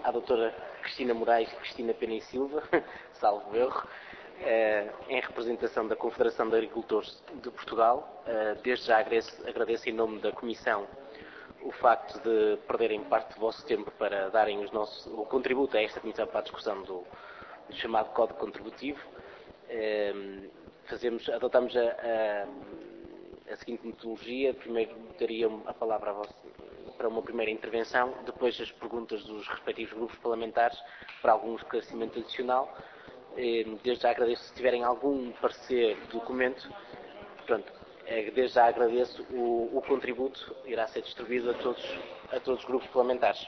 à doutora Cristina Moraes e Cristina Pena e Silva, salvo erro, em representação da Confederação de Agricultores de Portugal. Desde já agradeço em nome da Comissão o facto de perderem parte do vosso tempo para darem o contributo a esta Comissão para a discussão do chamado Código Contributivo. Adotamos a seguinte metodologia: primeiro daria a palavra a vós para uma primeira intervenção, depois as perguntas dos respectivos grupos parlamentares para algum esclarecimento adicional. Desde já agradeço se tiverem algum parecer do documento. Portanto, desde já agradeço o contributo, irá ser distribuído a todos os grupos parlamentares.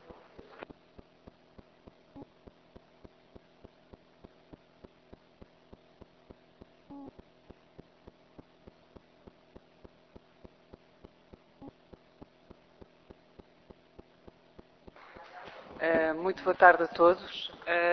Muito boa tarde a todos.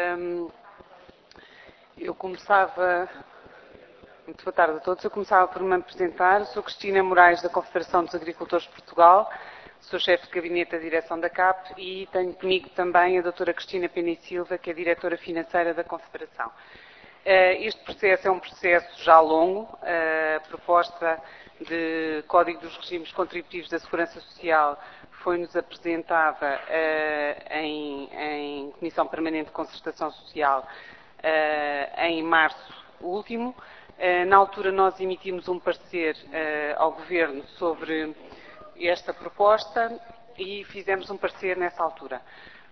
Muito boa tarde a todos. Eu começava por me apresentar. Sou Cristina Moraes, da Confederação dos Agricultores de Portugal. Sou chefe de gabinete da direção da CAP e tenho comigo também a doutora Cristina Pena e Silva, que é diretora financeira da Confederação. Este processo é um processo já longo. A proposta de Código dos Regimes Contributivos da Segurança Social foi-nos apresentada em Comissão Permanente de Concertação Social em março último. Na altura nós emitimos um parecer ao Governo sobre esta proposta e fizemos um parecer nessa altura.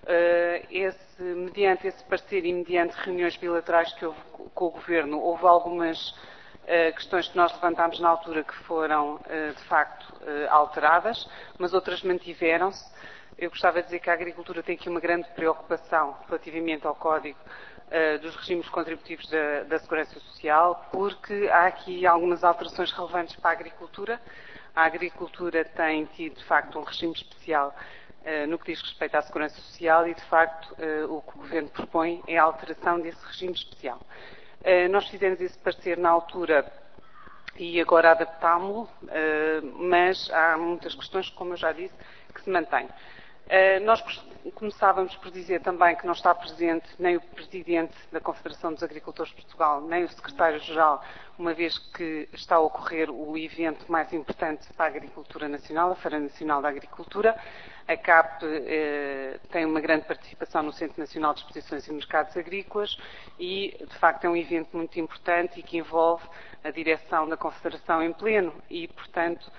Mediante esse parecer e mediante reuniões bilaterais que houve com o Governo, houve algumas questões que nós levantámos na altura que foram, de facto, alteradas, mas outras mantiveram-se. Eu gostava de dizer que a agricultura tem aqui uma grande preocupação relativamente ao Código dos regimes contributivos da Segurança Social, porque há aqui algumas alterações relevantes para a agricultura. A agricultura tem tido, de facto, um regime especial no que diz respeito à Segurança Social e, de facto, o que o Governo propõe é a alteração desse regime especial. Nós fizemos esse parecer na altura e agora adaptámo-lo, mas há muitas questões, como eu já disse, que se mantêm. Nós começávamos por dizer também que não está presente nem o Presidente da Confederação dos Agricultores de Portugal, nem o Secretário-Geral, uma vez que está a ocorrer o evento mais importante para a agricultura nacional, a Feira Nacional da Agricultura. A CAP tem uma grande participação no Centro Nacional de Exposições e Mercados Agrícolas e, de facto, é um evento muito importante e que envolve a direção da Confederação em pleno e, portanto,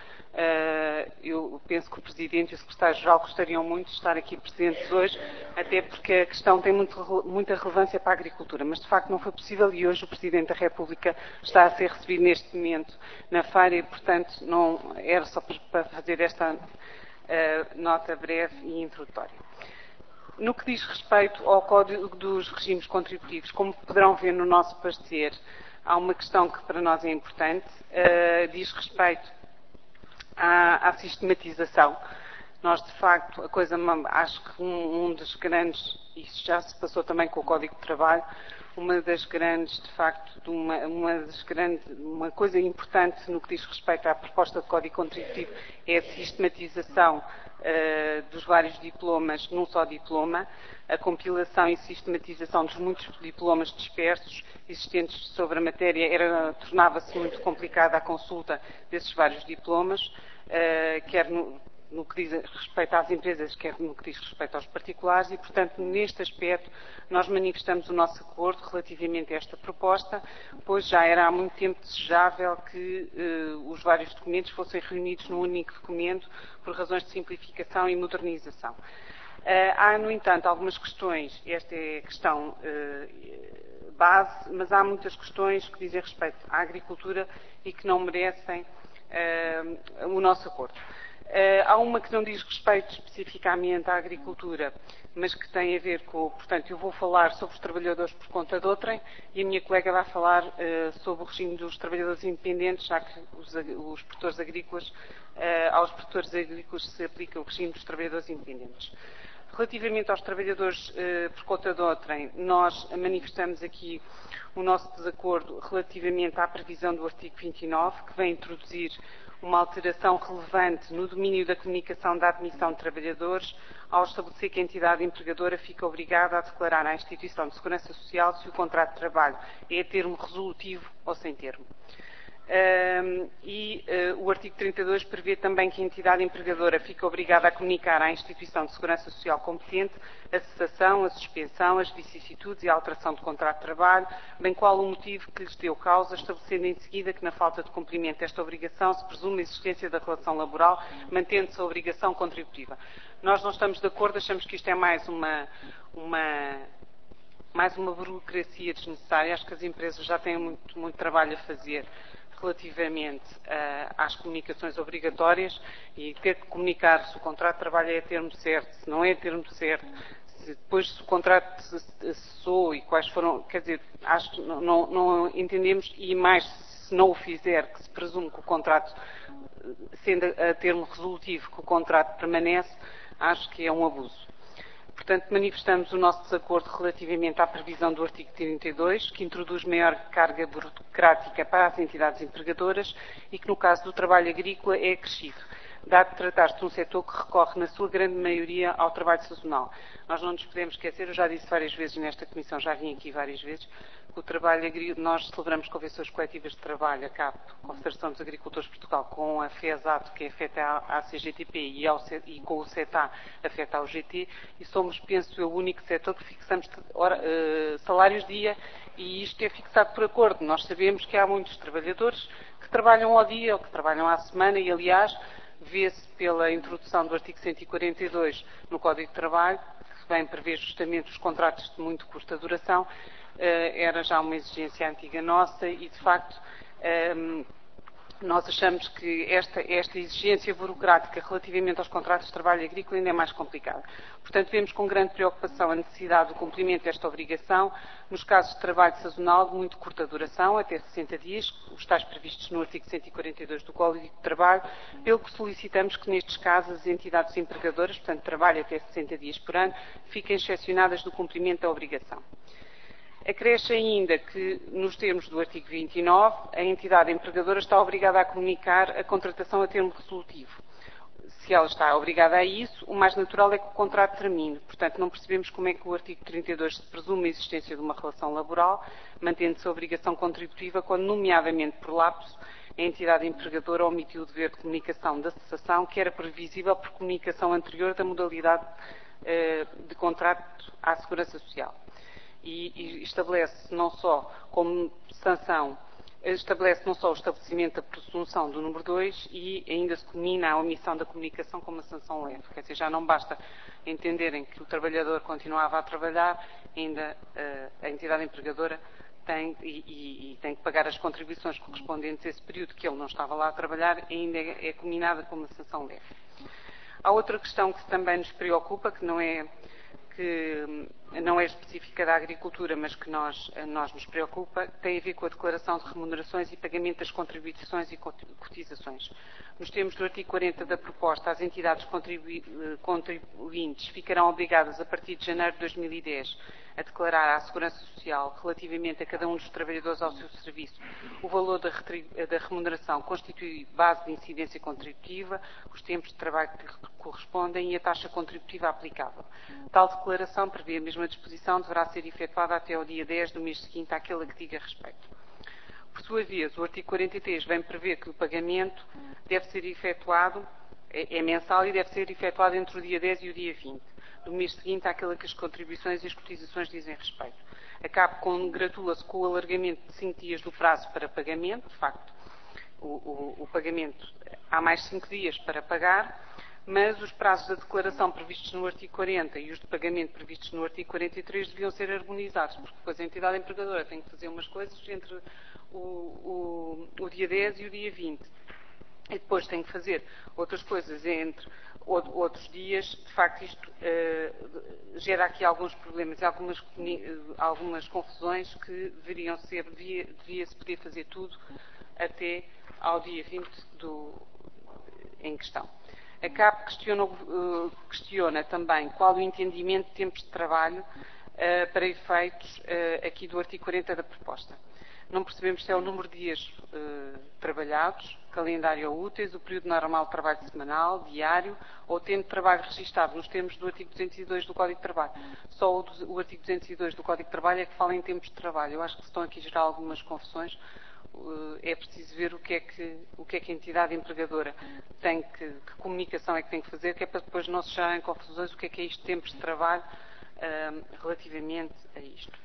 eu penso que o Presidente e o Secretário-Geral gostariam muito de estar aqui presentes hoje, até porque a questão tem muita relevância para a agricultura, mas de facto não foi possível e hoje o Presidente da República está a ser recebido neste momento na feira e, portanto, não era só para fazer esta nota breve e introdutória. No que diz respeito ao Código dos Regimes Contributivos, como poderão ver no nosso parecer, há uma questão que para nós é importante, diz respeito à sistematização. Nós, de facto, acho que um dos grandes, isso já se passou também com o Código de Trabalho, uma das grandes, de facto, uma coisa importante no que diz respeito à proposta de Código Contributivo é a sistematização dos vários diplomas num só diploma, a compilação e sistematização dos muitos diplomas dispersos existentes sobre a matéria tornava-se muito complicada a consulta desses vários diplomas, quer no que diz respeito às empresas, quer no que diz respeito aos particulares e, portanto, neste aspecto, nós manifestamos o nosso acordo relativamente a esta proposta, pois já era há muito tempo desejável que os vários documentos fossem reunidos num único documento por razões de simplificação e modernização. Há, no entanto, algumas questões, esta é a questão base, mas há muitas questões que dizem respeito à agricultura e que não merecem o nosso acordo. Há uma que não diz respeito especificamente à agricultura, mas que tem a ver com, portanto, eu vou falar sobre os trabalhadores por conta de outrem e a minha colega vai falar sobre o regime dos trabalhadores independentes, já que os produtores agrícolas, aos produtores agrícolas se aplica o regime dos trabalhadores independentes. Relativamente aos trabalhadores por conta de outrem, nós manifestamos aqui o nosso desacordo relativamente à previsão do artigo 29, que vem introduzir uma alteração relevante no domínio da comunicação da admissão de trabalhadores, ao estabelecer que a entidade empregadora fica obrigada a declarar à Instituição de Segurança Social se o contrato de trabalho é a termo resolutivo ou sem termo. O artigo 32 prevê também que a entidade empregadora fica obrigada a comunicar à Instituição de Segurança Social competente a cessação, a suspensão, as vicissitudes e a alteração do contrato de trabalho, bem qual o motivo que lhes deu causa, estabelecendo em seguida que, na falta de cumprimento desta obrigação, se presume a existência da relação laboral, mantendo-se a obrigação contributiva. Nós não estamos de acordo, achamos que isto é mais uma burocracia desnecessária. Acho que as empresas já têm muito trabalho a fazer relativamente às comunicações obrigatórias e ter que comunicar se o contrato de trabalho é a termo certo, se não é a termo certo, se depois se o contrato cessou e quais foram, quer dizer, acho que não entendemos, e mais se não o fizer, que se presume que o contrato, sendo a termo resolutivo, que o contrato permanece, acho que é um abuso. Portanto, manifestamos o nosso desacordo relativamente à previsão do artigo 32, que introduz maior carga burocrática para as entidades empregadoras e que, no caso do trabalho agrícola, é acrescido, dado tratar-se de um setor que recorre, na sua grande maioria, ao trabalho sazonal. Nós não nos podemos esquecer, eu já disse várias vezes nesta comissão, já vim aqui várias vezes, que o trabalho agrícola, nós celebramos convenções coletivas de trabalho, a CAP, Confederação dos Agricultores de Portugal, com a FESAT, que afeta a CGTP, e com o CETA, afeta ao GT, e somos, penso eu, o único setor que fixamos salários dia, e isto é fixado por acordo. Nós sabemos que há muitos trabalhadores que trabalham ao dia ou que trabalham à semana, e, aliás, vê-se pela introdução do artigo 142 no Código de Trabalho, que vem prever justamente os contratos de muito curta duração, era já uma exigência antiga nossa e, de facto, nós achamos que esta exigência burocrática relativamente aos contratos de trabalho agrícola ainda é mais complicada. Portanto, vemos com grande preocupação a necessidade do cumprimento desta obrigação nos casos de trabalho sazonal de muito curta duração, até 60 dias, os tais previstos no artigo 142 do Código de Trabalho, pelo que solicitamos que nestes casos as entidades empregadoras, portanto, trabalho até 60 dias por ano, fiquem excepcionadas do cumprimento da obrigação. Acresce ainda que, nos termos do artigo 29, a entidade empregadora está obrigada a comunicar a contratação a termo resolutivo. Se ela está obrigada a isso, o mais natural é que o contrato termine. Portanto, não percebemos como é que o artigo 32 se presume a existência de uma relação laboral, mantendo-se a obrigação contributiva, quando, nomeadamente por lapso, a entidade empregadora omitiu o dever de comunicação da cessação, que era previsível por comunicação anterior da modalidade de contrato à Segurança Social. E estabelece não só como sanção, estabelece não só o estabelecimento da presunção do número 2 e ainda se culmina a omissão da comunicação como uma sanção leve. Quer dizer, já não basta entenderem que o trabalhador continuava a trabalhar, ainda a entidade empregadora tem que pagar as contribuições correspondentes a esse período que ele não estava lá a trabalhar, ainda é culminada como uma sanção leve. Há outra questão que também nos preocupa, que não é específica da agricultura, mas que nós nos preocupa, tem a ver com a declaração de remunerações e pagamento das contribuições e cotizações. Nos termos do artigo 40 da proposta, as entidades contribuintes ficarão obrigadas, a partir de janeiro de 2010, a declarar à Segurança Social, relativamente a cada um dos trabalhadores ao seu serviço, o valor da remuneração constitui base de incidência contributiva, os tempos de trabalho que correspondem e a taxa contributiva aplicável. Tal declaração, prevê a mesma disposição, deverá ser efetuada até ao dia 10 do mês seguinte àquele a que diga respeito. Por sua vez, o artigo 43 vem prever que o pagamento deve ser efetuado, é mensal e deve ser efetuado entre o dia 10 e o dia 20 do mês seguinte àquele a que as contribuições e as cotizações dizem respeito. A CAP congratula-se com o alargamento de 5 dias do prazo para pagamento. De facto, o pagamento, há mais 5 dias para pagar, mas os prazos da declaração previstos no artigo 40 e os de pagamento previstos no artigo 43 deviam ser harmonizados, porque depois a entidade empregadora tem que fazer umas coisas entre o dia 10 e o dia 20. E depois tem que fazer outras coisas entre outros dias. De facto, isto gera aqui alguns problemas e algumas confusões que devia-se poder fazer tudo até ao dia 20 em questão. A CAP questiona também qual o entendimento de tempos de trabalho para efeitos aqui do artigo 40 da proposta. Não percebemos se é o número de dias trabalhados, calendário ou úteis, o período normal de trabalho semanal, diário ou tempo de trabalho registado, nos termos do artigo 202 do Código de Trabalho. Só o artigo 202 do Código de Trabalho é que fala em tempos de trabalho. Eu acho que estão aqui a gerar algumas confusões. É preciso ver o que é que a entidade empregadora tem que comunicação é que tem que fazer, que é para depois não se gerarem confusões, o que é isto de tempos de trabalho relativamente a isto.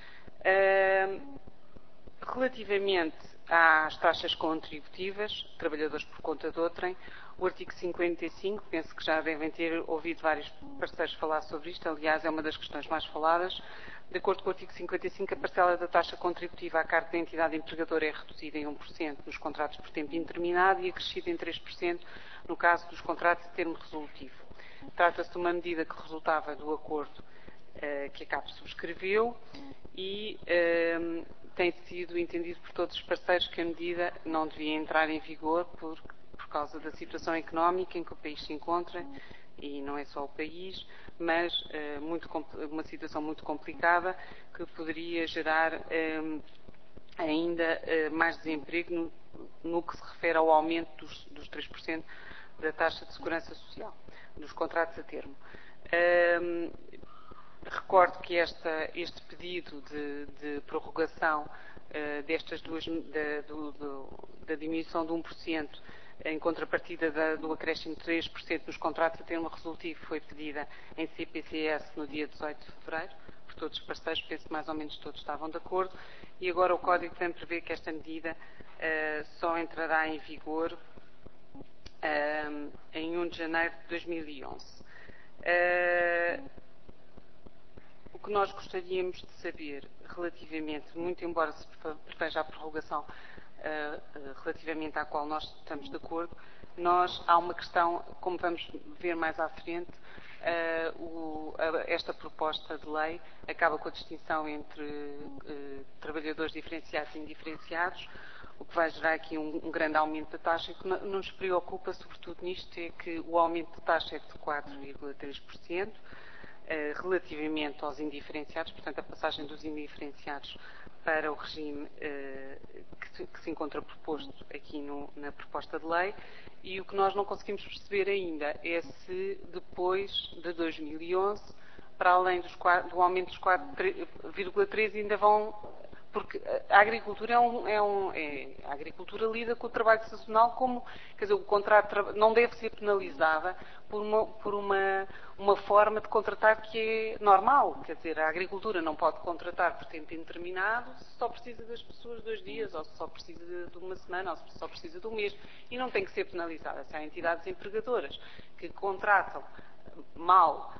Relativamente às taxas contributivas, trabalhadores por conta de outrem, o artigo 55, penso que já devem ter ouvido vários parceiros falar sobre isto, aliás, é uma das questões mais faladas. De acordo com o artigo 55, a parcela da taxa contributiva à carta da entidade empregadora é reduzida em 1% nos contratos por tempo indeterminado e acrescida em 3% no caso dos contratos de termo resolutivo. Trata-se de uma medida que resultava do acordo que a CAP subscreveu e tem sido entendido por todos os parceiros que a medida não devia entrar em vigor por causa da situação económica em que o país se encontra, e não é só o país, mas uma situação muito complicada que poderia gerar ainda mais desemprego no que se refere ao aumento dos 3% da taxa de segurança social, dos contratos a termo. Recordo que este pedido de prorrogação destas duas, da diminuição de 1% em contrapartida do acréscimo de 3% nos contratos a termo resolutivo foi pedida em CPCS no dia 18 de fevereiro, por todos os parceiros, penso que mais ou menos todos estavam de acordo, e agora o Código também prevê que esta medida só entrará em vigor em 1 de janeiro de 2011. O que nós gostaríamos de saber relativamente, muito embora se preveja a prorrogação relativamente à qual nós estamos de acordo, há uma questão, como vamos ver mais à frente, esta proposta de lei acaba com a distinção entre trabalhadores diferenciados e indiferenciados, o que vai gerar aqui um grande aumento da taxa. O que não nos preocupa, sobretudo nisto, é que o aumento de taxa é de 4,3%, relativamente aos indiferenciados, portanto a passagem dos indiferenciados para o regime que se encontra proposto aqui na proposta de lei, e o que nós não conseguimos perceber ainda é se depois de 2011, para além do aumento dos 4,3%, ainda vão, porque a agricultura a agricultura lida com o trabalho sazonal como, quer dizer, o contrato não deve ser penalizada por uma forma de contratar que é normal, quer dizer, a agricultura não pode contratar por tempo indeterminado se só precisa das pessoas 2 dias, ou se só precisa de uma semana, ou se só precisa de um mês, e não tem que ser penalizada. Se há entidades empregadoras que contratam mal,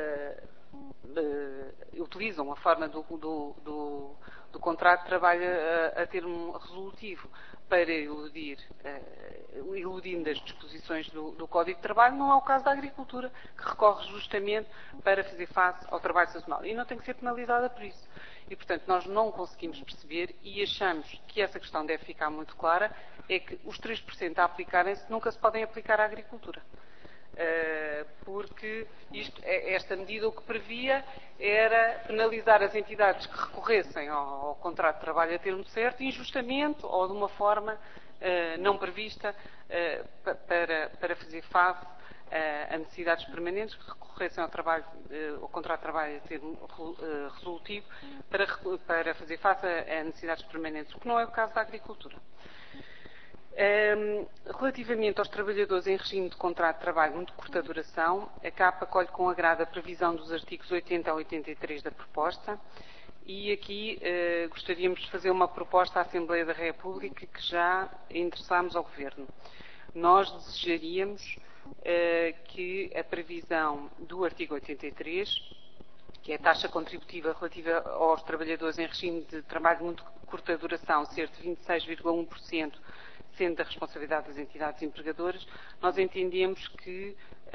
utilizam a forma do contrato de trabalho a termo resolutivo para iludindo as disposições do Código de Trabalho, não é o caso da agricultura, que recorre justamente para fazer face ao trabalho sazonal. E não tem que ser penalizada por isso. E, portanto, nós não conseguimos perceber e achamos que essa questão deve ficar muito clara, é que os 3% a aplicarem-se nunca se podem aplicar à agricultura. Porque esta medida o que previa era penalizar as entidades que recorressem ao contrato de trabalho a termo certo, injustamente ou de uma forma não prevista para fazer face a necessidades permanentes, que recorressem ao contrato de trabalho a termo resolutivo para fazer face a necessidades permanentes, o que não é o caso da agricultura. Relativamente aos trabalhadores em regime de contrato de trabalho muito curta duração, a CAP acolhe com agrado a previsão dos artigos 80 a 83 da proposta, e aqui gostaríamos de fazer uma proposta à Assembleia da República que já endereçámos ao Governo. Nós desejaríamos que a previsão do artigo 83, que é a taxa contributiva relativa aos trabalhadores em regime de trabalho de muito curta duração, ser de 26,1%, sendo da responsabilidade das entidades empregadoras, nós entendemos que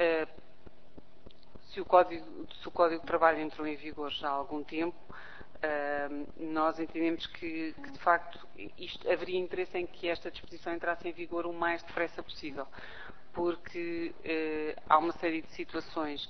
se o Código de Trabalho entrou em vigor já há algum tempo, nós entendemos que de facto, haveria interesse em que esta disposição entrasse em vigor o mais depressa possível, porque há uma série de situações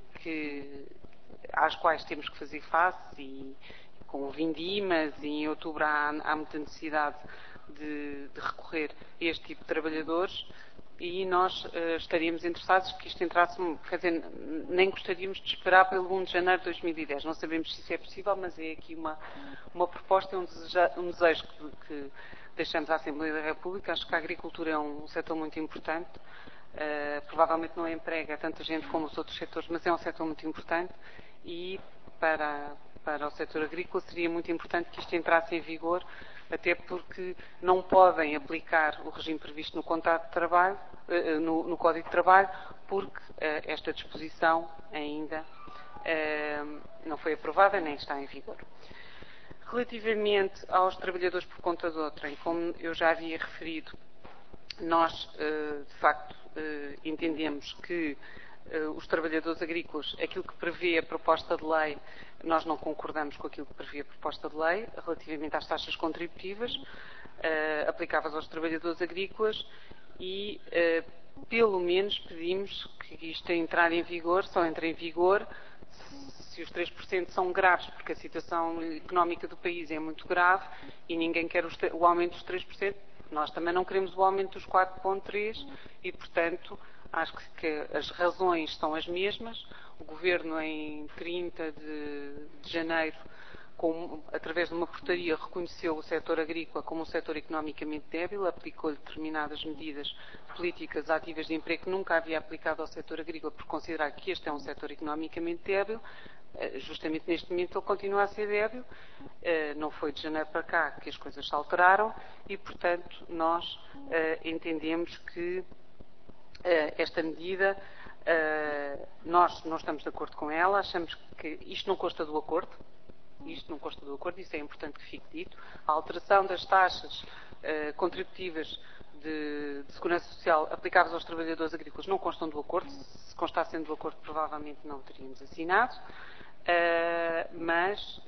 às quais temos que fazer face, e com o Vindimas, e em outubro há muita necessidade de recorrer a este tipo de trabalhadores e nós estaríamos interessados que isto entrasse, quer dizer, nem gostaríamos de esperar pelo 1 de janeiro de 2010. Não sabemos se isso é possível, mas é aqui uma proposta, um desejo que deixamos à Assembleia da República. Acho que a agricultura é um setor muito importante. Provavelmente não emprega tanta gente como os outros setores, mas é um setor muito importante e para o setor agrícola seria muito importante que isto entrasse em vigor, até porque não podem aplicar o regime previsto no contrato de trabalho, no Código de Trabalho, porque esta disposição ainda não foi aprovada nem está em vigor. Relativamente aos trabalhadores por conta de outrem, como eu já havia referido, nós, de facto, entendemos que os trabalhadores agrícolas, aquilo que prevê a proposta de lei, nós não concordamos com aquilo que prevê a proposta de lei, relativamente às taxas contributivas aplicáveis aos trabalhadores agrícolas e, pelo menos, pedimos que isto entrar em vigor, só entre em vigor se os 3% são graves, porque a situação económica do país é muito grave e ninguém quer o aumento dos 3%. Nós também não queremos o aumento dos 4,3% e, portanto, acho que as razões são as mesmas. O Governo, em 30 de janeiro, através de uma portaria, reconheceu o setor agrícola como um setor economicamente débil, aplicou-lhe determinadas medidas políticas ativas de emprego que nunca havia aplicado ao setor agrícola por considerar que este é um setor economicamente débil. Justamente neste momento ele continua a ser débil, não foi de janeiro para cá que as coisas se alteraram e, portanto, nós entendemos que esta medida, nós não estamos de acordo com ela, achamos que isto não consta do acordo, isso é importante que fique dito. A alteração das taxas contributivas de segurança social aplicáveis aos trabalhadores agrícolas não constam do acordo. Se constassem do acordo, provavelmente não teríamos assinado. Mas,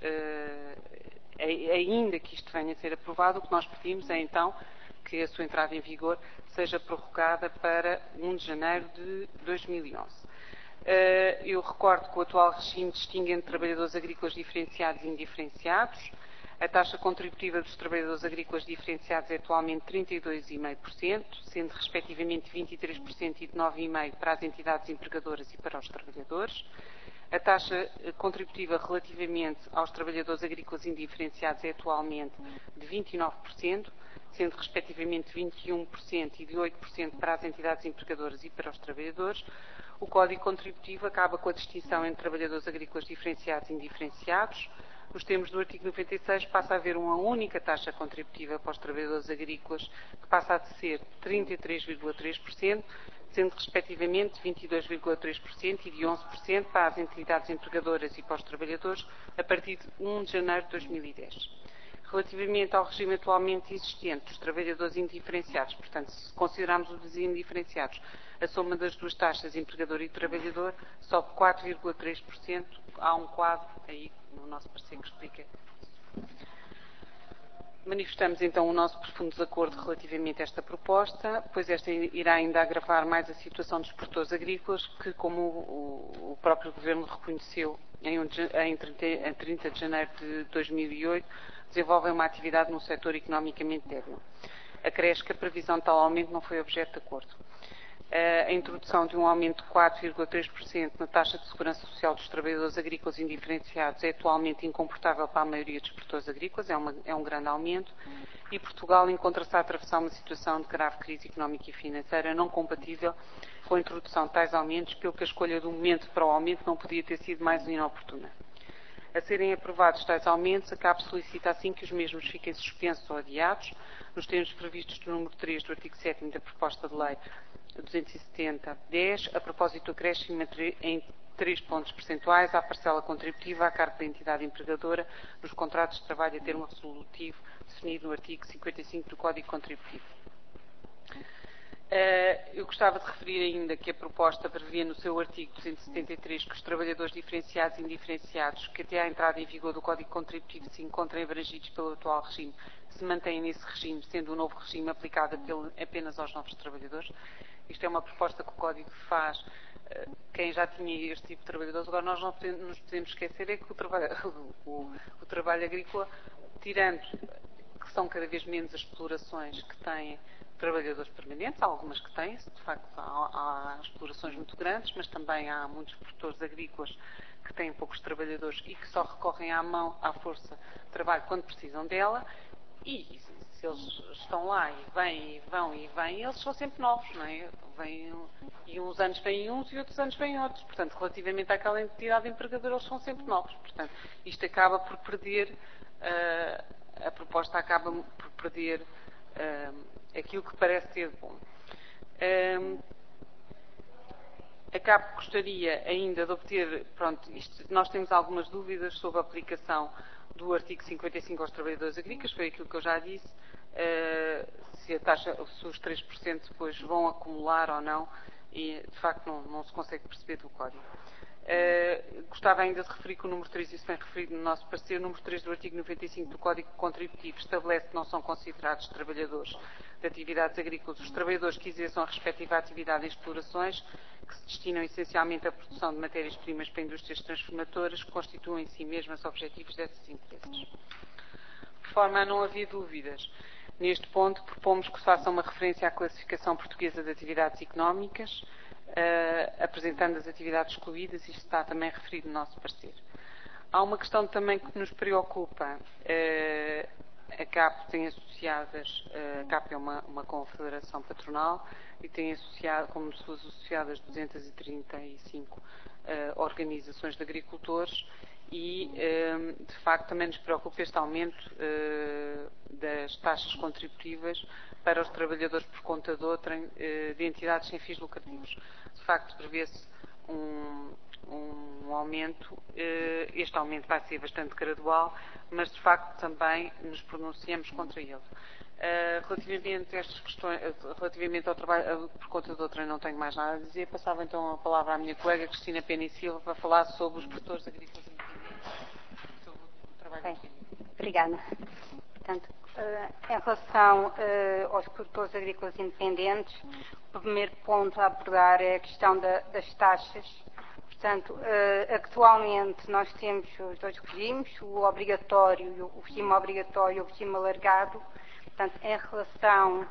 ainda que isto venha a ser aprovado, o que nós pedimos é, então, que a sua entrada em vigor seja prorrogada para 1 de janeiro de 2011. Eu recordo que o atual regime distingue entre trabalhadores agrícolas diferenciados e indiferenciados. A taxa contributiva dos trabalhadores agrícolas diferenciados é atualmente 32,5%, sendo respectivamente 23% e de 9,5% para as entidades empregadoras e para os trabalhadores. A taxa contributiva relativamente aos trabalhadores agrícolas indiferenciados é atualmente de 29%, sendo respectivamente 21% e de 8% para as entidades empregadoras e para os trabalhadores. O Código Contributivo acaba com a distinção entre trabalhadores agrícolas diferenciados e indiferenciados. Nos termos do artigo 96 passa a haver uma única taxa contributiva para os trabalhadores agrícolas, que passa a ser 33,3%, sendo respectivamente 22,3% e de 11% para as entidades empregadoras e para os trabalhadores, a partir de 1 de janeiro de 2010. Relativamente ao regime atualmente existente dos trabalhadores indiferenciados, portanto, se considerarmos os indiferenciados, a soma das duas taxas, empregador e trabalhador, sobe 4,3%. Há um quadro aí no nosso parecer que explica. Manifestamos então o nosso profundo desacordo relativamente a esta proposta, pois esta irá ainda agravar mais a situação dos produtores agrícolas, que, como o próprio Governo reconheceu em 30 de janeiro de 2008, desenvolvem uma atividade num setor economicamente débil. Acresce que a previsão de tal aumento não foi objeto de acordo. A introdução de um aumento de 4,3% na taxa de segurança social dos trabalhadores agrícolas indiferenciados é atualmente incomportável para a maioria dos produtores agrícolas, é um grande aumento, e Portugal encontra-se a atravessar uma situação de grave crise económica e financeira não compatível com a introdução de tais aumentos, pelo que a escolha do momento para o aumento não podia ter sido mais inoportuna. A serem aprovados tais aumentos, a CAP solicita assim que os mesmos fiquem suspensos ou adiados, nos termos previstos do número 3 do artigo 7º da proposta de lei 270/10, a propósito do acréscimo em 3 pontos percentuais à parcela contributiva à cargo da entidade empregadora nos contratos de trabalho a termo resolutivo definido no artigo 55 do Código Contributivo. Eu gostava de referir ainda que a proposta previa no seu artigo 273 que os trabalhadores diferenciados e indiferenciados que até à entrada em vigor do Código Contributivo se encontrem abrangidos pelo atual regime se mantêm nesse regime, sendo o novo regime aplicado apenas aos novos trabalhadores. Isto é uma proposta que o Código faz quem já tinha este tipo de trabalhadores. Agora, nós não nos podemos esquecer é que o trabalho agrícola, tirando que que são cada vez menos as explorações que têm trabalhadores permanentes, há algumas que têm, de facto há explorações muito grandes, mas também há muitos produtores agrícolas que têm poucos trabalhadores e que só recorrem à força de trabalho quando precisam dela, e se eles estão lá e vêm e vão e vêm, eles são sempre novos, não é? E uns anos vêm uns e outros anos vêm outros. Portanto, relativamente àquela entidade empregadora, eles são sempre novos. Portanto, isto acaba por perder, a proposta acaba por perder aquilo que parece ter de bom. Gostaria ainda de obter, nós temos algumas dúvidas sobre a aplicação do artigo 55 aos trabalhadores agrícolas, foi aquilo que eu já disse, se os 3% depois vão acumular ou não, e de facto não se consegue perceber do código. Gostava ainda de referir que o número 3, isso bem referido no nosso parecer, o número 3 do artigo 95 do Código Contributivo estabelece que não são considerados trabalhadores de atividades agrícolas os trabalhadores que exerçam a respectiva atividade em explorações, que se destinam essencialmente à produção de matérias-primas para indústrias transformadoras, que constituem em si mesmas objetivos dessas empresas. De forma a não haver dúvidas, neste ponto propomos que se faça uma referência à classificação portuguesa de atividades económicas, apresentando as atividades excluídas, isto está também referido no nosso parecer. Há uma questão também que nos preocupa. A CAP tem associadas, a CAP é uma confederação patronal e tem associado, como suas associadas 235 organizações de agricultores e, de facto, também nos preocupa este aumento das taxas contributivas para os trabalhadores por conta de outra de entidades sem fins lucrativos. De facto, prevê-se um aumento, este aumento vai ser bastante gradual, mas de facto também nos pronunciamos contra ele. Relativamente a estas questões, relativamente ao trabalho por conta de outra, não tenho mais nada a dizer. Passava então a palavra à minha colega Cristina Pena e Silva para falar sobre os produtores agrícolas independentes, sobre o trabalho independente. Obrigada. Portanto, em relação aos produtores agrícolas independentes, o primeiro ponto a abordar é a questão das taxas. Portanto, atualmente nós temos os dois regimes, o obrigatório, o regime obrigatório e o regime alargado. Portanto, em relação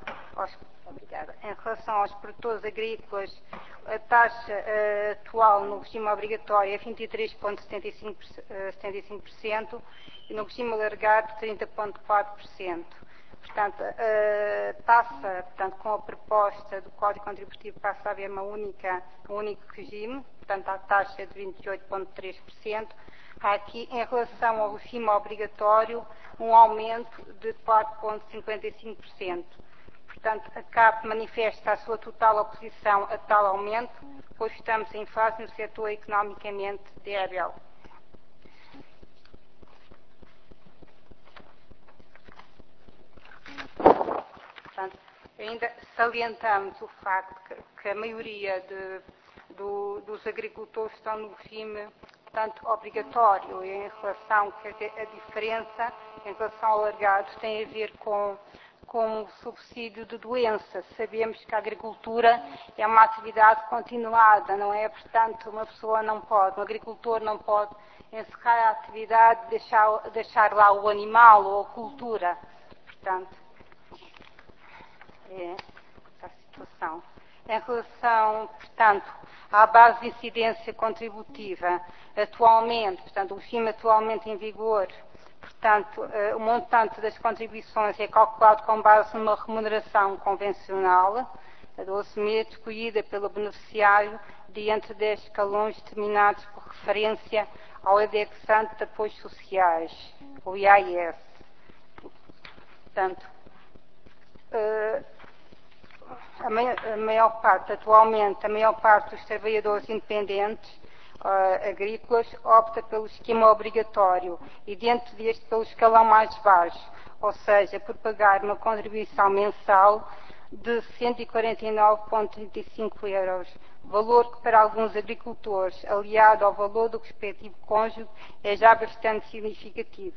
aos produtores agrícolas, a taxa atual no regime obrigatório é 23,75% e no regime alargado 30,4%. Portanto, com a proposta do Código Contributivo passa a haver um único regime, portanto, a taxa de 28,3%. Há aqui, em relação ao regime obrigatório, um aumento de 4,55%. Portanto, a CAP manifesta a sua total oposição a tal aumento, pois estamos em fase no setor economicamente débil. Portanto, ainda salientamos o facto que a maioria dos agricultores estão no regime, portanto, obrigatório, e em relação, quer dizer, a diferença em relação ao alargado tem a ver com o subsídio de doença. Sabemos que a agricultura é uma atividade continuada, não é? Portanto, um agricultor não pode encerrar a atividade, deixar lá o animal ou a cultura. Portanto, é a situação. Em relação, portanto, à base de incidência contributiva, atualmente, portanto, o regime atualmente em vigor, portanto, o montante das contribuições é calculado com base numa remuneração convencional, a 12 meses, escolhida pelo beneficiário de entre 10 escalões determinados por referência ao indexante de apoios sociais, o IAS. Portanto, atualmente, a maior parte dos trabalhadores independentes agrícolas opta pelo esquema obrigatório e dentro deste pelo escalão mais baixo, ou seja, por pagar uma contribuição mensal de 149,35 €, valor que para alguns agricultores, aliado ao valor do respectivo cônjuge, é já bastante significativo.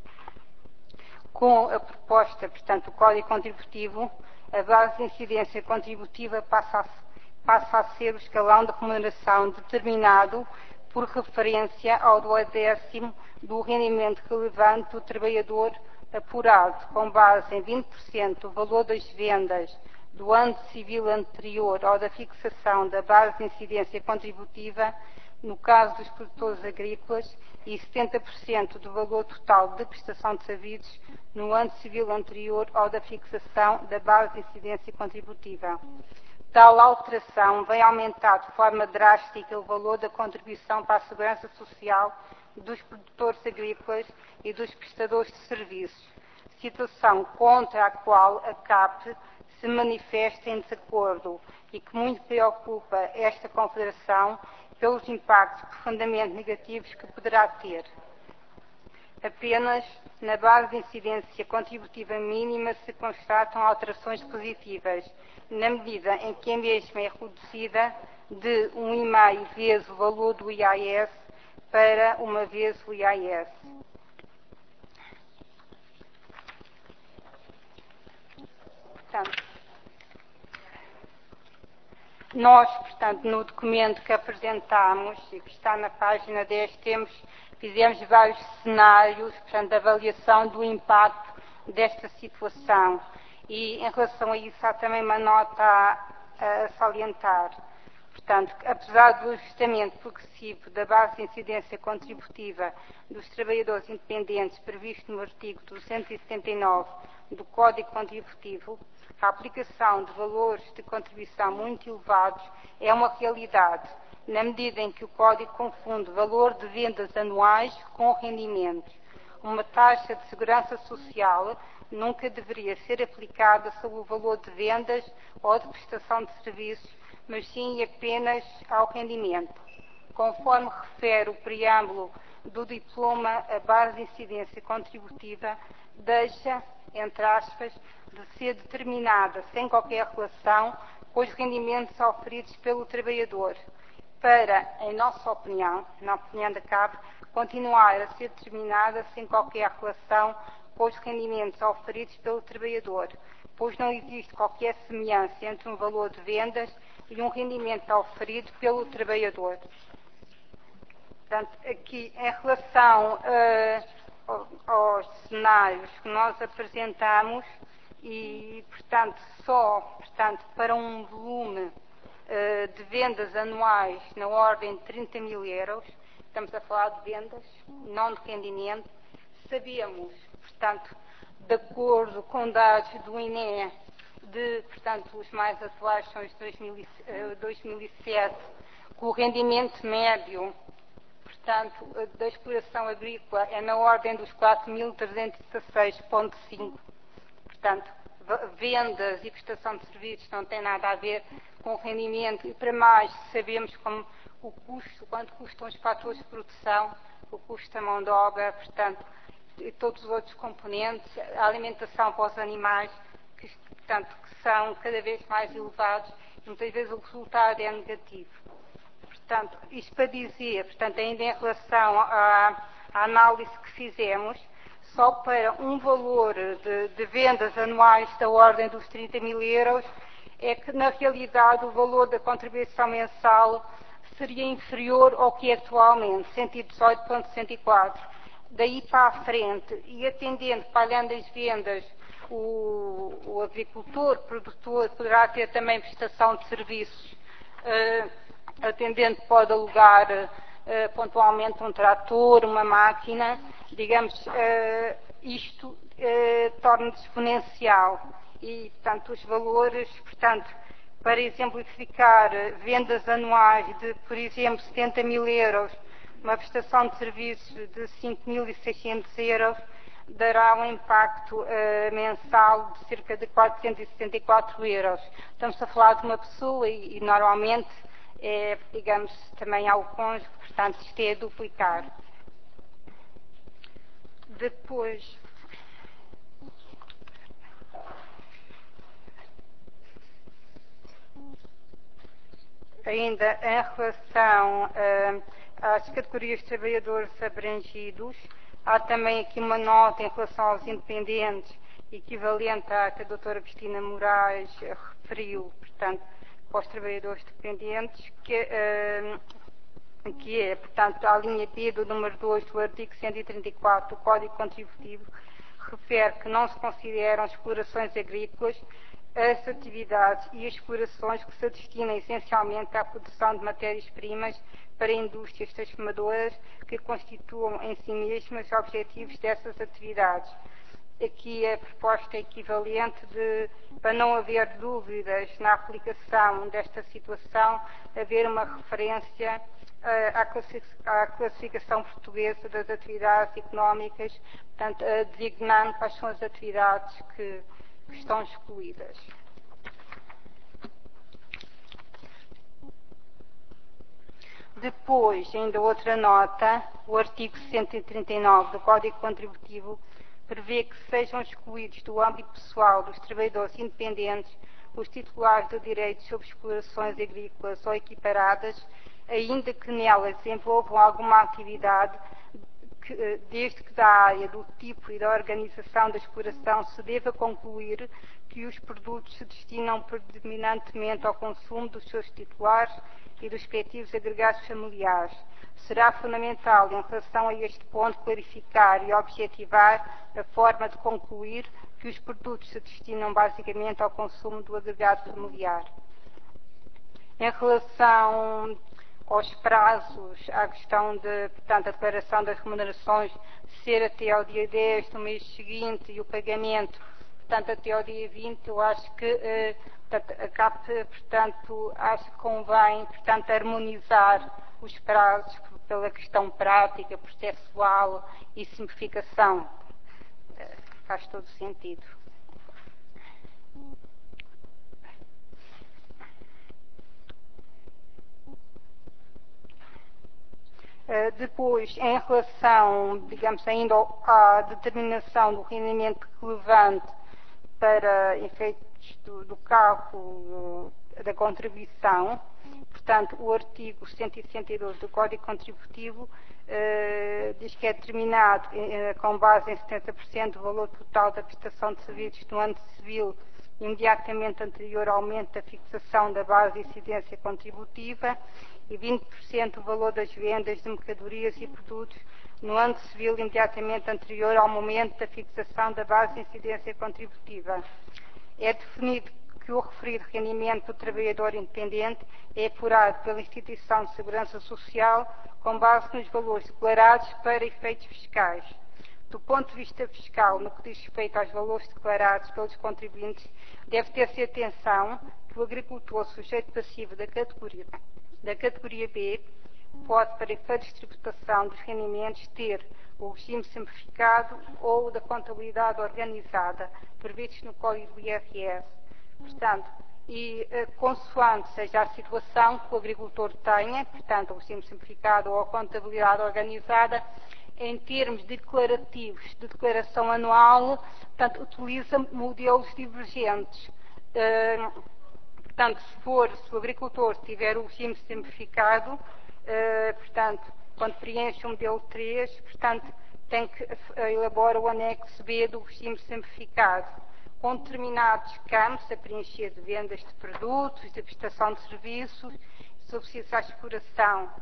Com a proposta, portanto, do Código Contributivo, a base de incidência contributiva passa a ser o escalão de remuneração determinado por referência ao 2º do rendimento relevante do trabalhador apurado com base em 20% do valor das vendas do ano civil anterior ou da fixação da base de incidência contributiva, no caso dos produtores agrícolas, e 70% do valor total de prestação de serviços no ano civil anterior ou da fixação da base de incidência contributiva. Tal alteração vem aumentar de forma drástica o valor da contribuição para a segurança social dos produtores agrícolas e dos prestadores de serviços, situação contra a qual a CAP se manifesta em desacordo e que muito preocupa esta Confederação pelos impactos profundamente negativos que poderá ter. Apenas na base de incidência contributiva mínima se constatam alterações positivas, na medida em que a mesma é reduzida de 1,5 vezes o valor do IAS para 1 vez o IAS. Portanto, nós, no documento que apresentámos e que está na página 10, fizemos vários cenários, de avaliação do impacto desta situação. E, em relação a isso, há também uma nota a salientar. Portanto, apesar do ajustamento progressivo da base de incidência contributiva dos trabalhadores independentes previsto no artigo 279 do Código Contributivo, a aplicação de valores de contribuição muito elevados é uma realidade, na medida em que o Código confunde valor de vendas anuais com rendimentos. Uma taxa de segurança social nunca deveria ser aplicada sobre o valor de vendas ou de prestação de serviços, mas sim apenas ao rendimento. Conforme refere o preâmbulo do diploma, a base de incidência contributiva deixa, entre aspas, de ser determinada sem qualquer relação com os rendimentos oferidos pelo trabalhador, para, em nossa opinião, na opinião da CAP, continuar a ser determinada sem qualquer relação com os rendimentos oferidos pelo trabalhador, pois não existe qualquer semelhança entre um valor de vendas e um rendimento oferido pelo trabalhador. Portanto, aqui, em relação aos cenários que nós apresentamos, e, portanto, para um volume de vendas anuais na ordem de 30 mil euros, estamos a falar de vendas, não de rendimento, sabíamos, portanto, de acordo com dados do INE, os mais atuais são os de 2007, que o rendimento médio, portanto, da exploração agrícola é na ordem dos 4.316,5. Portanto, vendas e prestação de serviços não tem nada a ver com o rendimento, e para mais sabemos como o custo, quanto custam os fatores de produção, o custo da mão de obra, portanto, e todos os outros componentes, a alimentação para os animais, que são cada vez mais elevados, e muitas vezes o resultado é negativo. Portanto, isto para dizer, ainda em relação à análise que fizemos, só para um valor de vendas anuais da ordem dos 30 mil euros, é que, na realidade, o valor da contribuição mensal seria inferior ao que é atualmente, 118,64. Daí para a frente, e atendendo, falhando as vendas, o agricultor, produtor, poderá ter também prestação de serviços, atendendo, pode alugar pontualmente um trator, uma máquina, digamos, isto torna-se exponencial. E, portanto, os valores, para exemplificar, vendas anuais de, por exemplo, 70 mil euros, uma prestação de serviços de 5.600 euros, dará um impacto mensal de cerca de 464 euros. Estamos a falar de uma pessoa e normalmente, digamos, também ao cônjuge, portanto, isto é a duplicar. Depois, ainda em relação às categorias de trabalhadores abrangidos, há também aqui uma nota em relação aos independentes, equivalente à que a doutora Cristina Moraes referiu, portanto, para os trabalhadores dependentes, que é, portanto, a linha B do número 2 do artigo 134 do Código Contributivo, refere que não se consideram explorações agrícolas as atividades e explorações que se destinam essencialmente à produção de matérias-primas para indústrias transformadoras que constituam em si mesmas objetivos dessas atividades. Aqui a proposta é equivalente para não haver dúvidas na aplicação desta situação, haver uma referência à classificação portuguesa das atividades económicas, portanto, designando quais são as atividades que estão excluídas. Depois, ainda outra nota, o artigo 139 do Código Contributivo prevê que sejam excluídos do âmbito pessoal dos trabalhadores independentes os titulares de direitos sobre explorações agrícolas ou equiparadas, ainda que nelas envolvam alguma atividade, desde que da área, do tipo e da organização da exploração se deva concluir que os produtos se destinam predominantemente ao consumo dos seus titulares e dos respectivos agregados familiares. Será fundamental, em relação a este ponto, clarificar e objetivar a forma de concluir que os produtos se destinam basicamente ao consumo do agregado familiar. Em relação aos prazos, à questão portanto, a declaração das remunerações ser até ao dia 10 do mês seguinte e o pagamento, portanto, até ao dia 20, eu acho que acho que convém, portanto, harmonizar os prazos pela questão prática, processual e simplificação. Faz todo sentido. Depois, em relação, digamos, ainda à determinação do rendimento relevante para efeitos do cálculo da contribuição, portanto, o artigo 162 do Código Contributivo diz que é determinado com base em 70% do valor total da prestação de serviços no ano civil imediatamente anterior ao aumento da fixação da base de incidência contributiva e 20% do valor das vendas de mercadorias e produtos no ano civil imediatamente anterior ao momento da fixação da base de incidência contributiva. É definido que o referido rendimento do trabalhador independente é apurado pela Instituição de Segurança Social com base nos valores declarados para efeitos fiscais. Do ponto de vista fiscal, no que diz respeito aos valores declarados pelos contribuintes, deve ter-se atenção que o agricultor sujeito passivo da categoria B pode, para efeitos de tributação dos rendimentos, ter o regime simplificado ou da contabilidade organizada, previstos no Código do IRS. Portanto, consoante seja a situação que o agricultor tenha, portanto, o regime simplificado ou a contabilidade organizada, em termos declarativos, de declaração anual, portanto, utiliza modelos divergentes. Portanto, se o agricultor tiver o regime simplificado, portanto, quando preenche o modelo 3, portanto, tem que elaborar o anexo B do regime simplificado, com determinados campos a preencher de vendas de produtos, de prestação de serviços, subsídios à exploração.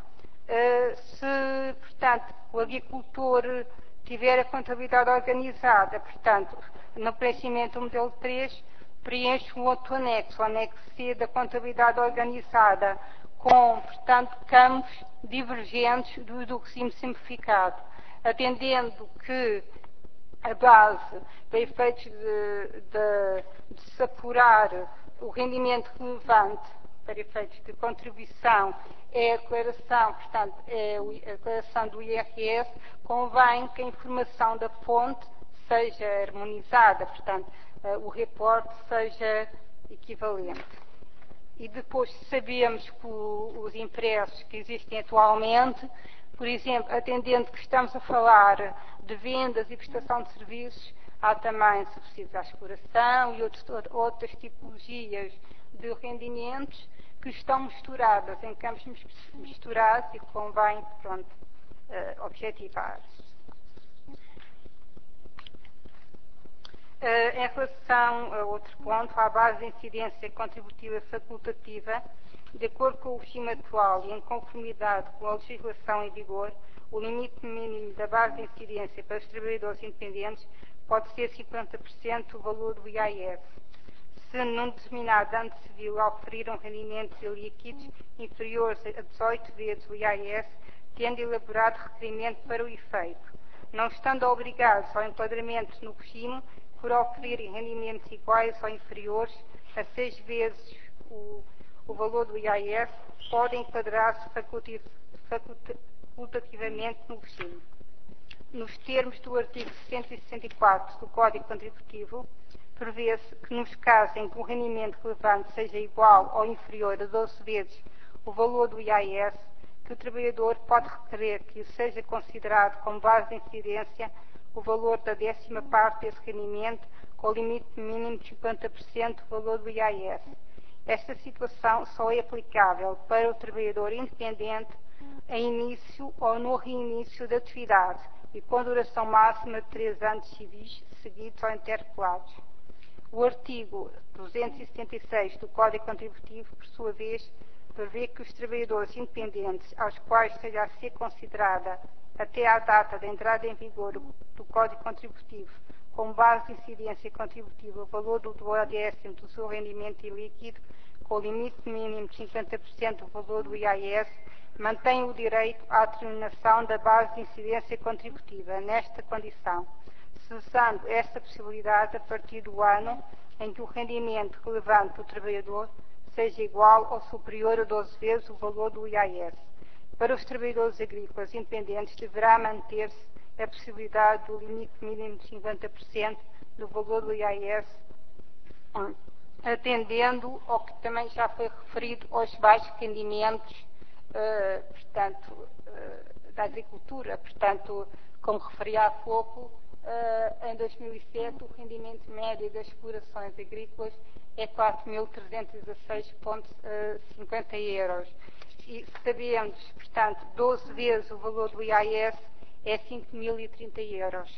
Se, portanto, o agricultor tiver a contabilidade organizada, portanto, no preenchimento do modelo 3, preenche um outro anexo, o anexo C da contabilidade organizada, com, portanto, campos divergentes do regime simplificado, atendendo que a base, para efeitos de se apurar o rendimento relevante para efeitos de contribuição, é a declaração, portanto, é a declaração do IRS, convém que a informação da fonte seja harmonizada, portanto, o reporte seja equivalente. E depois sabemos que os impressos que existem atualmente, por exemplo, atendendo que estamos a falar de vendas e prestação de serviços, há também subsídios à exploração e outras tipologias de rendimentos que estão misturadas, em campos misturados e que convém, pronto, objetivar. Em relação a outro ponto, à base de incidência contributiva facultativa, de acordo com o regime atual e em conformidade com a legislação em vigor, o limite mínimo da base de incidência para os trabalhadores independentes pode ser 50% o valor do IAS. Se num determinado ano civil oferiram rendimentos ilíquidos inferiores a 18 vezes o IAS, tendo elaborado requerimento para o efeito, não estando obrigados ao enquadramento no regime por oferirem rendimentos iguais ou inferiores a 6 vezes o valor do IAS, podem enquadrar-se facultativamente no regime. Nos termos do artigo 164 do Código Contributivo, prevê-se que nos casos em que o rendimento relevante seja igual ou inferior a 12 vezes o valor do IAS, que o trabalhador pode requerer que seja considerado como base de incidência o valor da 10ª parte desse rendimento, com o limite mínimo de 50% do valor do IAS. Esta situação só é aplicável para o trabalhador independente em início ou no reinício da atividade e com duração máxima de 3 anos civis seguidos ou intercalados. O artigo 276 do Código Contributivo, por sua vez, prevê que os trabalhadores independentes, aos quais seja a ser considerada até à data da entrada em vigor do Código Contributivo, como base de incidência contributiva, o valor do 10º do seu rendimento ilíquido, com o limite mínimo de 50% do valor do IAS, mantêm o direito à determinação da base de incidência contributiva, nesta condição, cessando esta possibilidade a partir do ano em que o rendimento relevante do trabalhador seja igual ou superior a 12 vezes o valor do IAS. Para os trabalhadores agrícolas independentes, deverá manter-se a possibilidade do limite mínimo de 50% do valor do IAS, atendendo ao que também já foi referido aos baixos rendimentos, da agricultura. Portanto, como referi há pouco, em 2007 o rendimento médio das explorações agrícolas é 4.316,50 euros. E sabemos, portanto, 12 vezes o valor do IAS é 5.030 euros.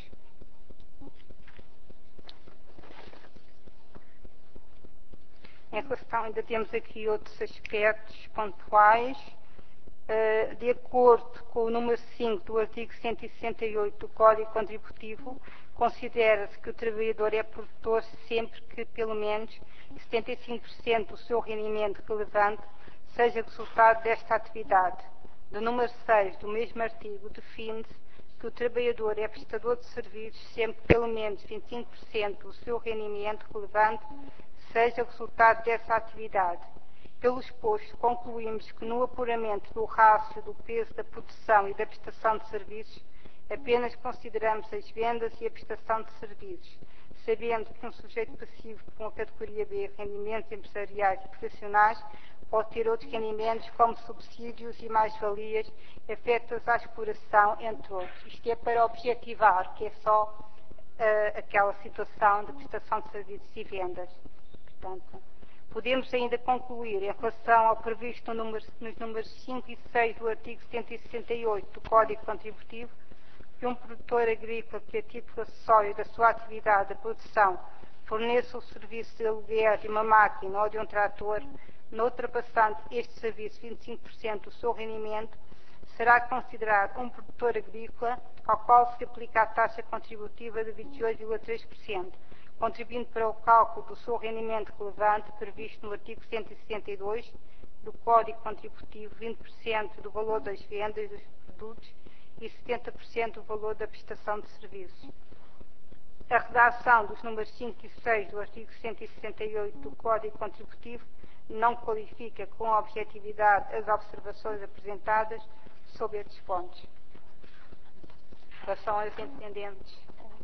Em relação, ainda temos aqui outros aspectos pontuais. De acordo com o número 5 do artigo 168 do Código Contributivo, considera-se que o trabalhador é produtor sempre que pelo menos 75% do seu rendimento relevante seja resultado desta atividade. Do número 6 do mesmo artigo, define-se que o trabalhador é prestador de serviços sempre que pelo menos 25% do seu rendimento relevante seja resultado dessa atividade. Pelo exposto, concluímos que no apuramento do rácio do peso da produção e da prestação de serviços, apenas consideramos as vendas e a prestação de serviços, sabendo que um sujeito passivo com a categoria B, rendimentos empresariais e profissionais, pode ter outros rendimentos como subsídios e mais-valias afetas à exploração, entre outros. Isto é para objetivar que é só aquela situação de prestação de serviços e vendas. Portanto, podemos ainda concluir, em relação ao previsto nos números 5 e 6 do artigo 168 do Código Contributivo, que um produtor agrícola que, a título acessório da sua atividade de produção, forneça o serviço de aluguer de uma máquina ou de um trator, não ultrapassando este serviço 25% do seu rendimento, será considerado um produtor agrícola ao qual se aplica a taxa contributiva de 28,3%, contribuindo para o cálculo do seu rendimento relevante previsto no artigo 162 do Código Contributivo, 20% do valor das vendas dos produtos e 70% do valor da prestação de serviços. A redação dos números 5 e 6 do artigo 168 do Código Contributivo não qualifica com objetividade as observações apresentadas sobre estes pontos. Em relação aos intendentes.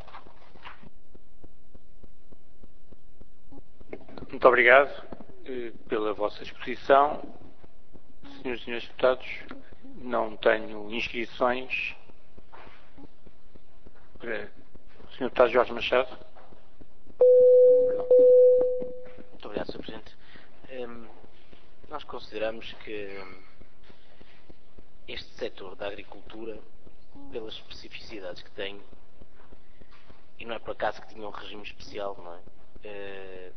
Muito obrigado pela vossa exposição. Senhoras e senhores deputados, não tenho inscrições para o Sr. Deputado Jorge Machado. Muito obrigado, Sr. Presidente. Nós consideramos que este setor da agricultura, pelas especificidades que tem, e não é por acaso que tinha um regime especial, não é?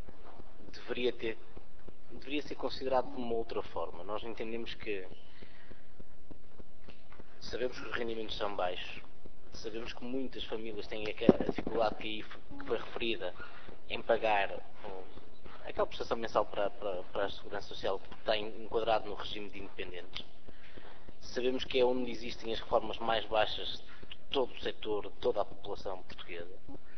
Deveria ser considerado de uma outra forma. Nós entendemos que sabemos que os rendimentos são baixos, Sabemos que muitas famílias têm a dificuldade que foi referida em pagar aquela prestação mensal para a Segurança Social que está enquadrado no regime de independentes. Sabemos que é onde existem as reformas mais baixas de todo o setor, de toda a população portuguesa.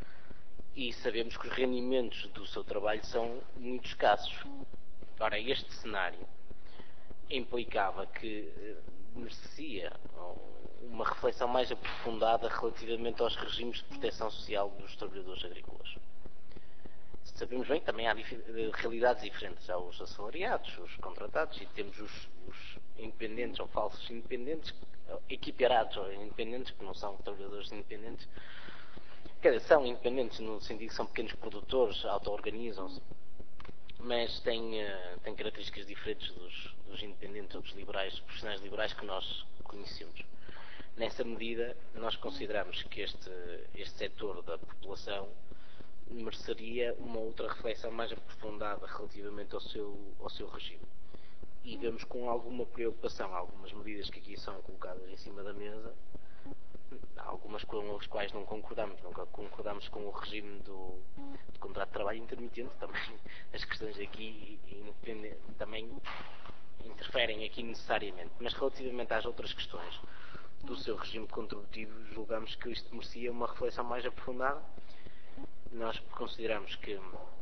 E sabemos que os rendimentos do seu trabalho são muito escassos. Ora, este cenário implicava que merecia uma reflexão mais aprofundada relativamente aos regimes de proteção social dos trabalhadores agrícolas. Sabemos bem que também há realidades diferentes. Há os assalariados, os contratados, e temos os independentes ou falsos independentes, equiparados aos independentes, que não são trabalhadores independentes. Quer dizer, são independentes no sentido que são pequenos produtores, auto-organizam-se, mas têm características diferentes dos independentes ou dos liberais, profissionais liberais que nós conhecemos. Nessa medida, nós consideramos que este setor da população mereceria uma outra reflexão mais aprofundada relativamente ao seu regime. E vemos com alguma preocupação algumas medidas que aqui são colocadas em cima da mesa, algumas com as quais não concordamos. Nunca concordamos com o regime do contrato de trabalho intermitente. Também as questões aqui também interferem aqui necessariamente. Mas relativamente às outras questões do seu regime contributivo, julgamos que isto merecia uma reflexão mais aprofundada. Nós consideramos que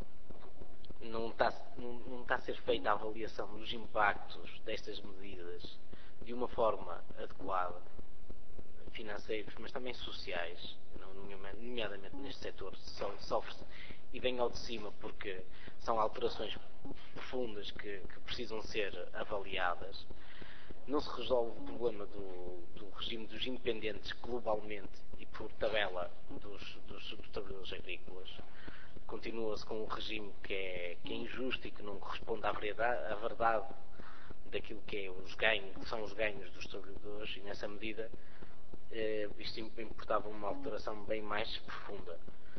não está a ser feita a avaliação dos impactos destas medidas de uma forma adequada, financeiros, mas também sociais, nomeadamente neste setor, sofre-se e vem ao de cima porque são alterações profundas que precisam ser avaliadas. Não se resolve o problema do regime dos independentes globalmente e por tabela dos trabalhadores agrícolas. Continua-se com um regime que é injusto e que não corresponde à verdade daquilo que são os ganhos dos trabalhadores, e nessa medida isto importava uma alteração bem mais profunda.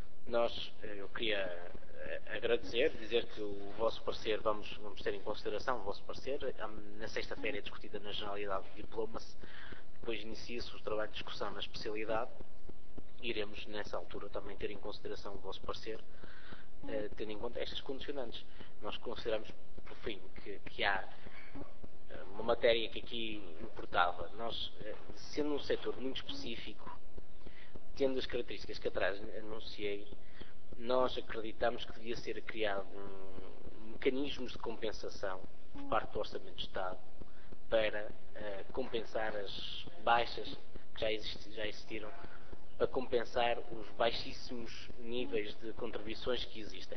Eu queria agradecer, dizer que o vosso parecer, vamos ter em consideração o vosso parecer. Na sexta-feira é discutida na Generalidade de Diplomas, depois inicia-se o trabalho de discussão na especialidade. Iremos nessa altura também ter em consideração o vosso parecer, tendo em conta estas condicionantes. Nós consideramos, por fim, que há uma matéria que aqui importava. Nós, sendo um setor muito específico, tendo as características que atrás anunciei, nós acreditamos que devia ser criado mecanismos de compensação por parte do Orçamento de Estado para compensar as baixas que já existiram, para compensar os baixíssimos níveis de contribuições que existem.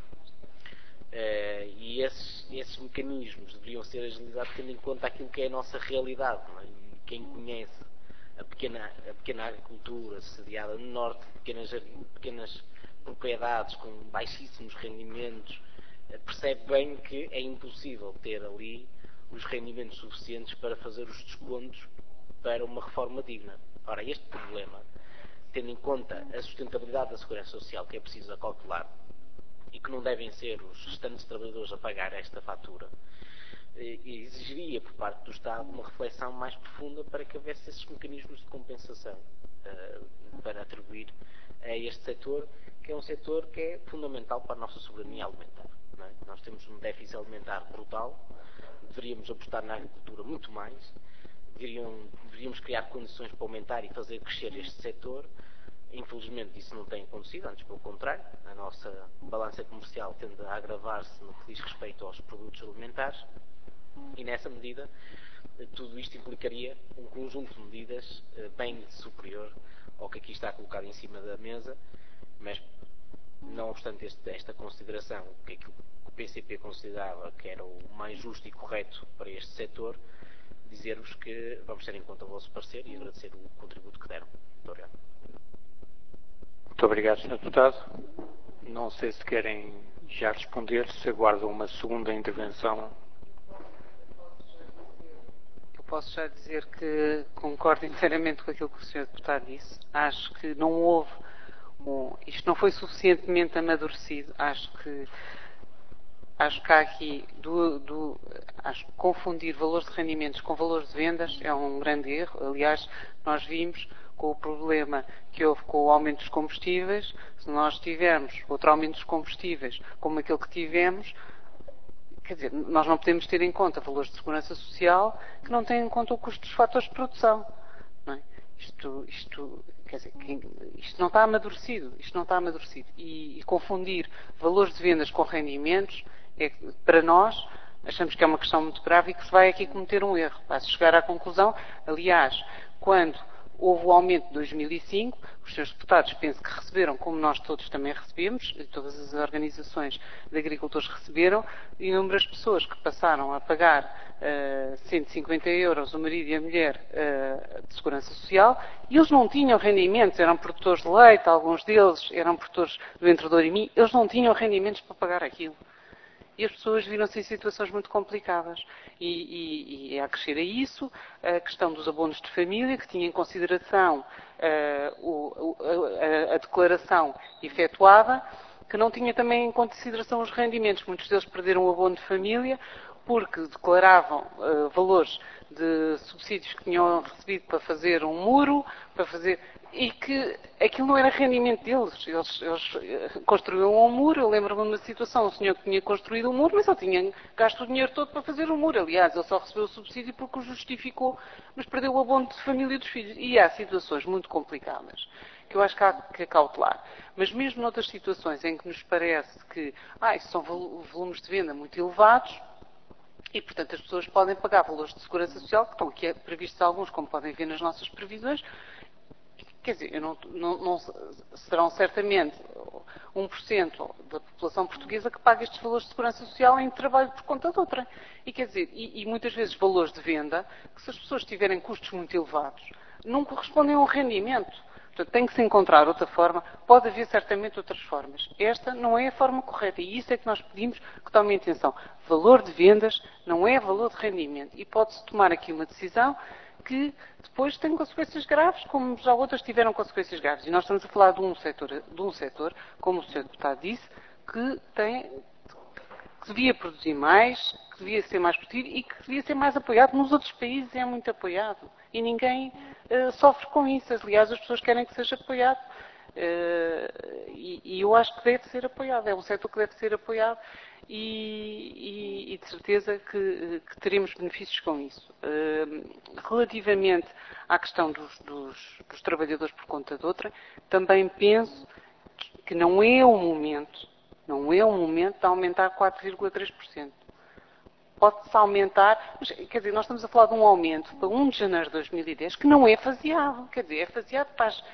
E esses mecanismos deveriam ser agilizados tendo em conta aquilo que é a nossa realidade. Não é? E quem conhece a pequena agricultura sediada no norte, pequenas propriedades com baixíssimos rendimentos, percebe bem que é impossível ter ali os rendimentos suficientes para fazer os descontos para uma reforma digna. Ora, este problema, tendo em conta a sustentabilidade da Segurança Social que é preciso acautelar e que não devem ser os restantes trabalhadores a pagar esta fatura, exigiria por parte do Estado uma reflexão mais profunda para que houvesse esses mecanismos de compensação para atribuir a este setor, que é um setor que é fundamental para a nossa soberania alimentar. Não é? Nós temos um déficit alimentar brutal, deveríamos apostar na agricultura muito mais, deveríamos criar condições para aumentar e fazer crescer este setor. Infelizmente isso não tem acontecido, antes pelo contrário, a nossa balança comercial tende a agravar-se no que diz respeito aos produtos alimentares, e nessa medida tudo isto implicaria um conjunto de medidas bem superior ao que aqui está colocado em cima da mesa, mas não obstante esta consideração, que aquilo que o PCP considerava que era o mais justo e correto para este setor, dizer-vos que vamos ter em conta o vosso parecer e agradecer o contributo que deram. Muito obrigado. Muito obrigado, Sr. Deputado. Não sei se querem já responder, se aguardam uma segunda intervenção. Eu posso já dizer que concordo inteiramente com aquilo que o Sr. Deputado disse. Acho que não houve, isto não foi suficientemente amadurecido. Acho que há aqui, acho que confundir valores de rendimentos com valores de vendas é um grande erro. Aliás, nós vimos com o problema que houve com o aumento dos combustíveis, se nós tivermos outro aumento dos combustíveis como aquele que tivemos, quer dizer, nós não podemos ter em conta valores de segurança social que não têm em conta o custo dos fatores de produção. Não é? Quer dizer, isto não está amadurecido. E confundir valores de vendas com rendimentos, para nós, achamos que é uma questão muito grave e que se vai aqui cometer um erro. Vai-se chegar à conclusão, aliás, quando houve o aumento de 2005, os senhores deputados penso que receberam, como nós todos também recebemos, todas as organizações de agricultores receberam, inúmeras pessoas que passaram a pagar 150 euros o marido e a mulher de segurança social, e eles não tinham rendimentos, eram produtores de leite, alguns deles eram produtores do Entrador e mim, eles não tinham rendimentos para pagar aquilo. E as pessoas viram-se em situações muito complicadas. E a crescer a isso, a questão dos abonos de família, que tinha em consideração a declaração efetuada, que não tinha também em consideração os rendimentos. Muitos deles perderam o abono de família porque declaravam valores de subsídios que tinham recebido para fazer um muro, e que aquilo não era rendimento deles. Eles construíam um muro. Eu lembro-me de uma situação, um senhor que tinha construído um muro, mas ele tinha gasto o dinheiro todo para fazer o muro. Aliás, ele só recebeu o subsídio porque o justificou, mas perdeu o abono de família dos filhos. E há situações muito complicadas que eu acho que há que cautelar. Mas mesmo noutras situações em que nos parece que isso são volumes de venda muito elevados, e, portanto, as pessoas podem pagar valores de segurança social, que estão aqui previstos alguns, como podem ver nas nossas previsões. Quer dizer, não serão certamente 1% da população portuguesa que paga estes valores de segurança social em trabalho por conta de outra. E, quer dizer, e muitas vezes valores de venda, que se as pessoas tiverem custos muito elevados, não correspondem a um rendimento. Portanto, tem que se encontrar outra forma. Pode haver certamente outras formas. Esta não é a forma correta. E isso é que nós pedimos que tomem atenção. Valor de vendas não é valor de rendimento. E pode-se tomar aqui uma decisão que depois tem consequências graves, como já outras tiveram consequências graves. E nós estamos a falar de um setor, como o Sr. Deputado disse, que devia produzir mais, que devia ser mais produtivo e que devia ser mais apoiado. Nos outros países é muito apoiado. E ninguém sofre com isso. Aliás, as pessoas querem que seja apoiado. E eu acho que deve ser apoiado. É um setor que deve ser apoiado. E de certeza que teremos benefícios com isso. Relativamente à questão dos trabalhadores por conta de outra, também penso que não é o momento de aumentar 4,3%. Pode-se aumentar, mas, quer dizer, nós estamos a falar de um aumento para 1 de janeiro de 2010 que não é faseado. Quer dizer, é faseado para as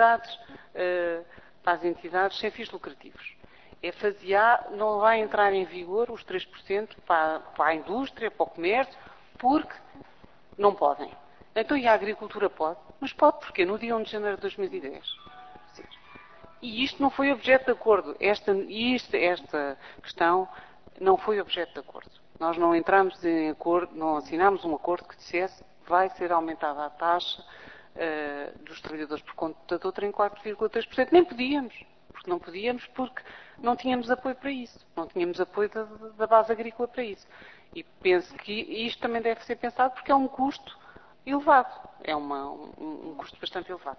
entidades sem fins lucrativos. É faseado, não vai entrar em vigor os 3% para a indústria, para o comércio, porque não podem. Então, e a agricultura pode? Mas pode porque no dia 1 de janeiro de 2010. E isto não foi objeto de acordo. Esta questão não foi objeto de acordo. Nós não entramos em acordo, não assinámos um acordo que dissesse que vai ser aumentada a taxa dos trabalhadores por conta de outra em 4,3%. Nem podíamos. Porque não podíamos porque não tínhamos apoio para isso. Não tínhamos apoio da base agrícola para isso. E penso que isto também deve ser pensado porque é um custo elevado. É um custo bastante elevado.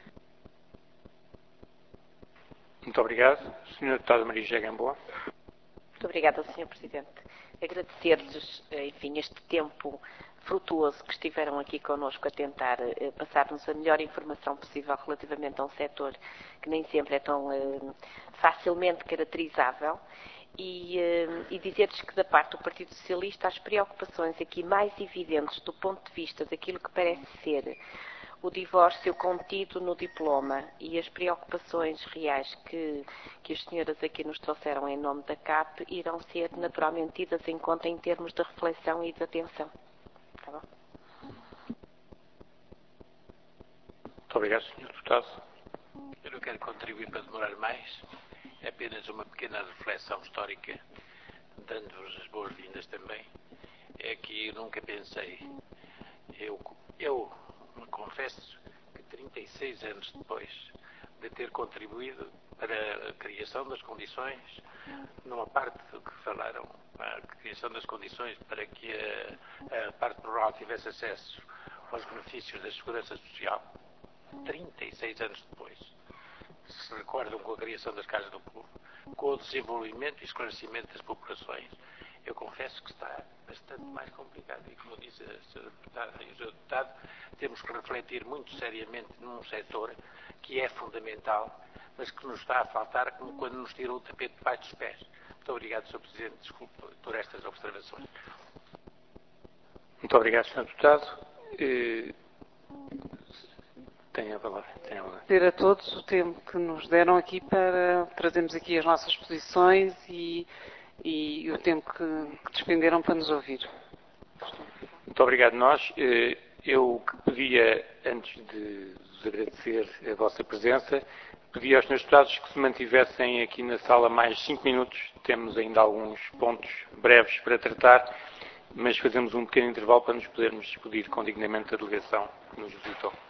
Muito obrigado. Sr. Deputado Maria José Gamboa. Muito obrigada, Sr. Presidente. Agradecer-lhes, enfim, este tempo frutuoso que estiveram aqui connosco a tentar passar-nos a melhor informação possível relativamente a um setor que nem sempre é tão facilmente caracterizável e dizer-lhes que da parte do Partido Socialista as preocupações aqui mais evidentes do ponto de vista daquilo que parece ser o divórcio contido no diploma e as preocupações reais que as senhoras aqui nos trouxeram em nome da CAP irão ser naturalmente tidas em conta em termos de reflexão e de atenção. Tá bom? Muito obrigado, Sr. Deputado. Eu não quero contribuir para demorar mais. É apenas uma pequena reflexão histórica, dando-vos as boas-vindas também. É que eu nunca pensei. Eu me confesso que 36 anos depois de ter contribuído para a criação das condições, numa parte do que falaram, a criação das condições para que a parte rural tivesse acesso aos benefícios da segurança social, 36 anos depois, se recordam com a criação das Casas do Povo, com o desenvolvimento e esclarecimento das populações, eu confesso que está bastante mais complicado. E como disse a Sra. Deputada e o Sr. Deputado, temos que refletir muito seriamente num setor que é fundamental, mas que nos está a faltar como quando nos tirou o tapete debaixo dos pés. Muito obrigado, Sr. Presidente. Desculpe por estas observações. Muito obrigado, Sr. Deputado. Tem a palavra. Ter a todos o tempo que nos deram aqui para trazermos aqui as nossas posições e o tempo que despenderam para nos ouvir. Muito obrigado. Eu que pedia, antes de vos agradecer a vossa presença, pedia aos senhores deputados que se mantivessem aqui na sala mais 5 minutos. Temos ainda alguns pontos breves para tratar, mas fazemos um pequeno intervalo para nos podermos despedir com dignamente da delegação que nos visitou.